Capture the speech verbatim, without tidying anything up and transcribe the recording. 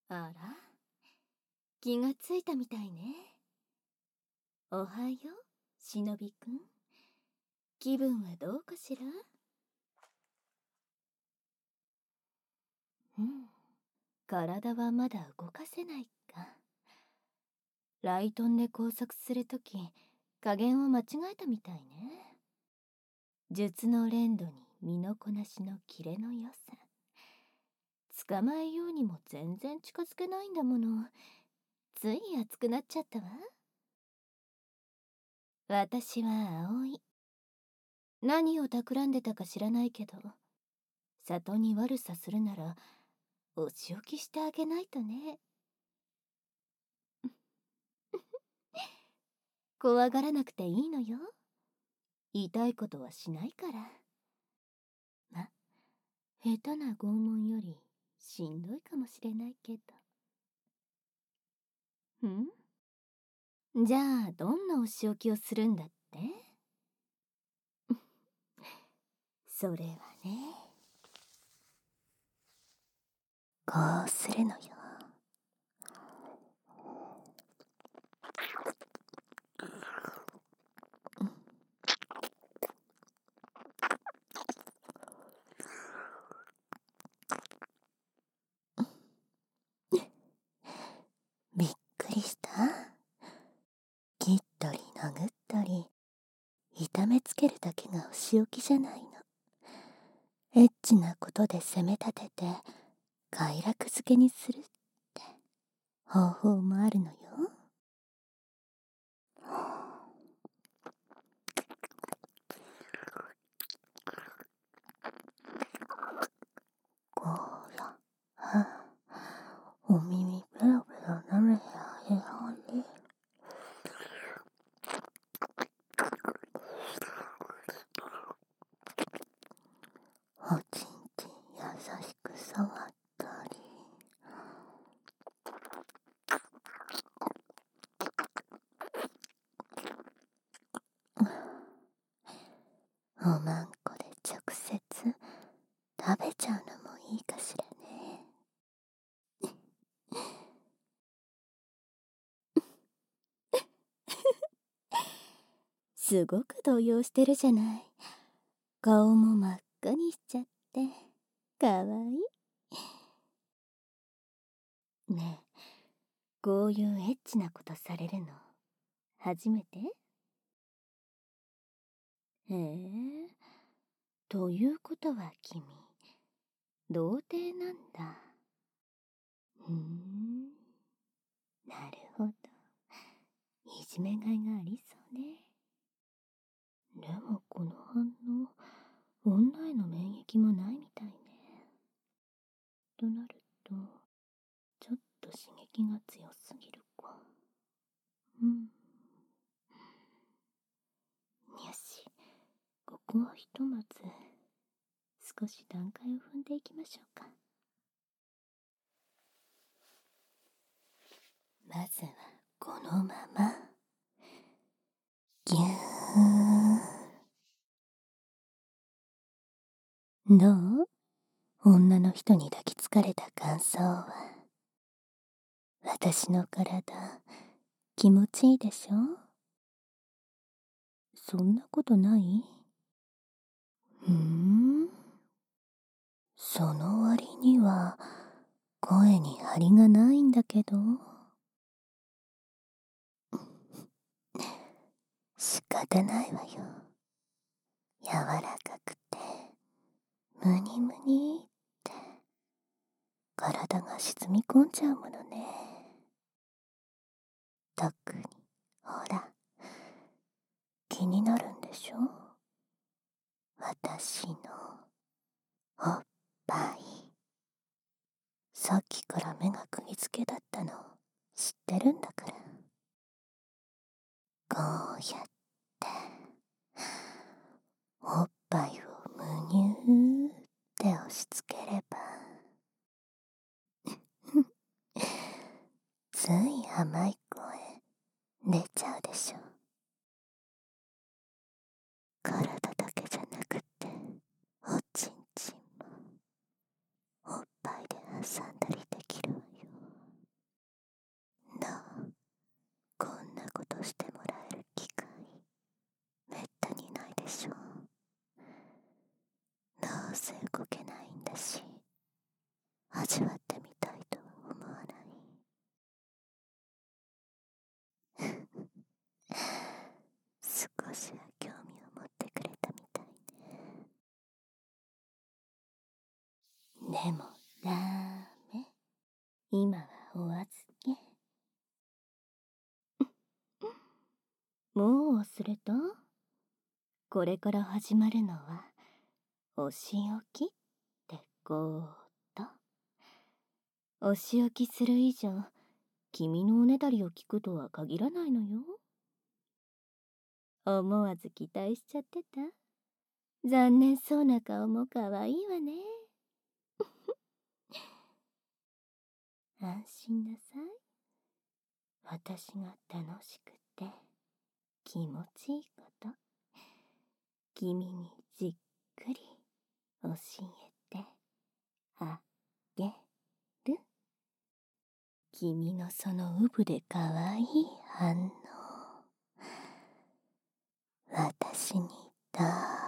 あら、気がついたみたいね。おはよう、しのびくん。気分はどうかしら？うん、体はまだ動かせないか。ライトンで工作するとき、加減を間違えたみたいね。術の連度に身のこなしのキレの良さ。捕まえようにも全然近づけないんだもの。つい熱くなっちゃったわ。私は葵。何を企んでたか知らないけど、里に悪さするならお仕置きしてあげないとね。怖がらなくていいのよ。痛いことはしないから。ま、下手な拷問よりしんどいかもしれないけど。ん？じゃあどんなお仕置きをするんだって？それはね、こうするのよ。びっくりした？切ったり殴ったり痛めつけるだけがお仕置きじゃないの。エッチなことで責め立てて快楽づけにするって方法もあるのよ。こら、はお耳ペロペロ舐めてあげようね。おちんちん優しく触ったり、おまんこで直接食べちゃうのもいいかしらね。すごく動揺してるじゃない。顔も真っ赤にしちゃってかわいい。ねえ、こういうエッチなことされるの初めて？へえ、ということは君童貞なんだ。ふーん、なるほど。いじめがいがありそうね。でもこの反応、女への免疫もないみたいね。となるとちょっと刺激が強すぎるか。うん。よし、ここはひとまず少し段階を踏んでいきましょうか。まずはこのままぎゅー。どう？女の人に抱きつかれた感想は。私の体気持ちいいでしょ？そんなことない？ふーん。その割には声に張りがないんだけど。仕方ないわよ。柔らかくてムニムニって体が沈み込んじゃうものね。特にほら、気になるんでしょ？私のおっぱい。さっきから目が釘付けだったの知ってるんだから。こうやっておっぱいをむにゅーって押し付ければつい甘い声出ちゃうでしょ。体だけじゃなくておちんちんもおっぱいで挟んだりできるわよ。 味わってみたいとは思わない。少しは興味を持ってくれたみたいね。でもダメ。今はお預け。もう忘れた？これから始まるのはお仕置きってこと。お仕置きする以上、君のおねだりを聞くとは限らないのよ。思わず期待しちゃってた？残念そうな顔も可愛いわね。安心なさい。私が楽しくて気持ちいいこと、君にじっくり教えてあげる。君のそのうぶで可愛い反応、私に大